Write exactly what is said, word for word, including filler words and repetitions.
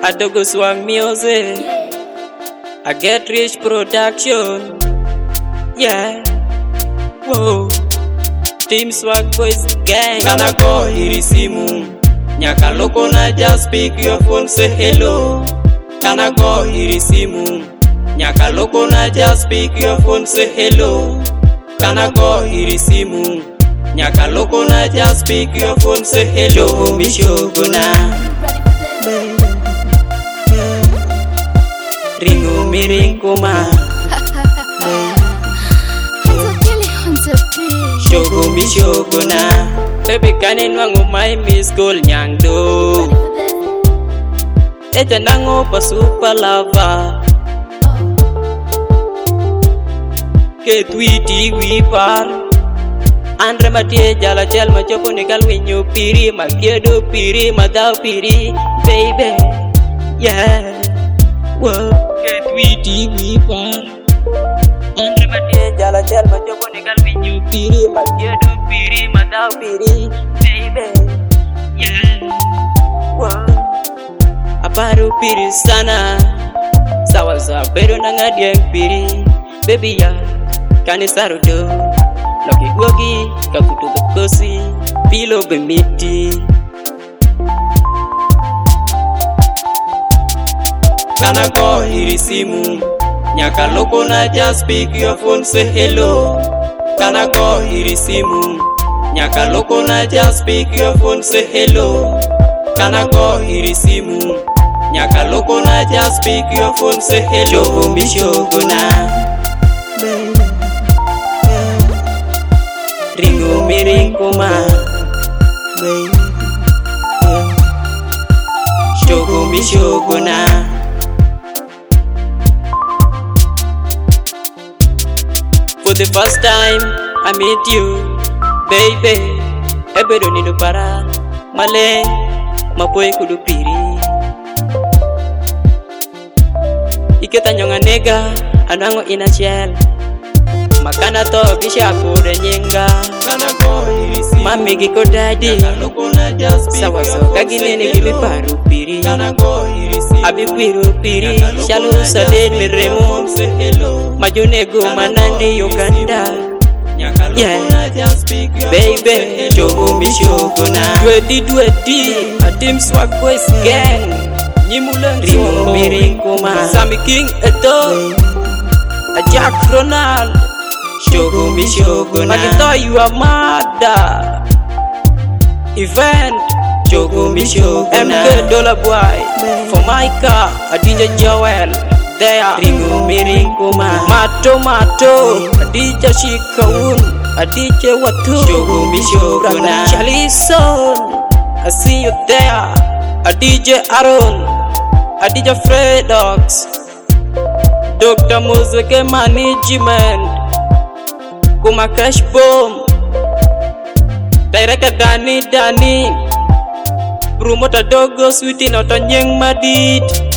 Adogo Swag Music, I Get Rich Production. Yeah, whoa. Team Swag Boys Gang. Kana ko irisimu nyaka loko na just pick your phone, say hello. Kana ko irisimu nyaka loko na just pick your phone, say hello. Kana ko irisimu nyaka loko na just pick your phone, say hello. Mishogona ringo miringo ma shogo mishogona baby kane nwango my miss call nyangdo eta nango pa super lava ke tweety wi par andre matie jala jal ma chopo ni kalwinyo piri magiedo piri madao piri baby yeah whoa ke tweety wi par andre matie jala jal ma chopo ni kalwinyo piri magiedo piri madao piri baby yeah whoa aparu piri sana sawa sawa pero nangadieng piri baby ya kani sarudo Loki wogi kakutu bekosi pilo bemiti Kana ko irisimu nyaka loko na just pick your phone, say hello. Kana ko irisimu nyaka loko na just pick your phone, say hello. Kana ko irisimu nyaka loko na just pick your phone, say hello. Mishogona ringo miringo ma shogo mishogona for the first time I meet you baby ebedo nido para male mapoe kudupiri iketa nyonga nega anango inachel makana to bisha kure nyenga kana ko irisi mami giko daddy sawa so kaginene gibi paru piri kana ko irisi abi piru piri shalu salen miremo majune go manandi Uganda yeah baby chogo mishogona twenty twenty a Team Swag Boys Gang nyimulang rimo miringo ma Sammy King eto a Jack Ronald shogo mishogona magito you are mada event shogo mishogona M K Dollar Boy for my car a D J Joel there ringo miringo ma mato mato a D J Shikaun a D J Watu shogo mishogona Chalison I see you there a D J Aaron a D J Fredox Doctor Muzeke Management Kuma Crash Bomb Director Dani Dani Promoter Dogo Sweetie Noto Nyeng Madid